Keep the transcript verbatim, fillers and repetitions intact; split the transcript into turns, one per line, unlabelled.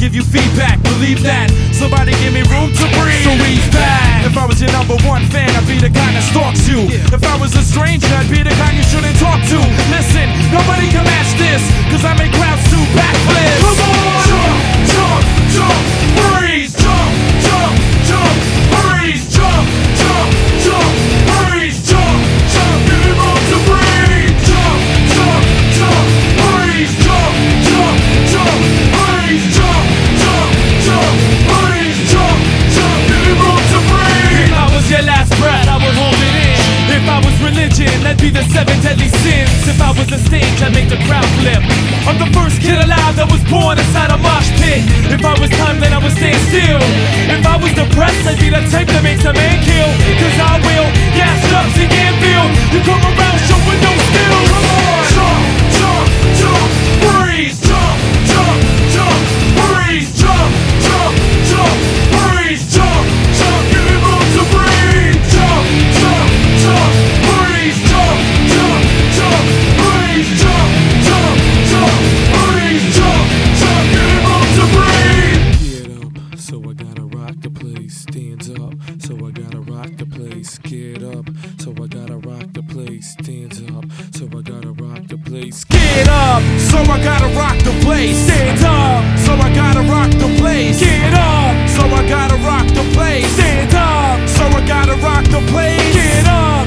give you feedback, believe that. Somebody give me room to breathe, so ease back. If I was your number one fan, I'd be the kind that stalks you. If I was a stranger, I'd be the kind you shouldn't talk to. Listen, nobody can match this, cause I make crowds do backflips. Come on! Jump, jump, jump, freeze. Jump, jump, jump, freeze. Jump, jump, jump, freeze. Jump, jump, give me room to breathe. Jump, jump, jump, freeze. Jump, jump, jump, freeze. Jump, jump, jump, freeze. Jump, jump, give me room to breathe. If I was your last breath, I would hold it in. If I was religion, that'd be the seven deadly sins. If I was a stage, I'd make the crowd flip. I'm the first kid alive that was born inside a mosh pit. If I was time, then I would stand still. If I was depressed, I'd be the type that makes a man kill. Cause I will, gas up, see and feel. You come around showing no skill. Come on! Jump, jump, jump, freeze. Jump, jump, jump, freeze. Jump, jump, jump, freeze. Jump, jump, give me room to breathe. Jump, jump, jump, freeze. Jump, jump, jump, freeze. Jump, jump, jump, freeze. Jump, jump, give me room to breathe.
Get up, so I gotta rock the place. Stands up, so I gotta rock the place. Get up, so I gotta rock the place. Stands up, so I gotta rock the place.
Get up, so I gotta rock the place. Stand up, so I gotta rock the place. Get up, so I gotta rock the place. Stand up, so I gotta rock the place. Get up.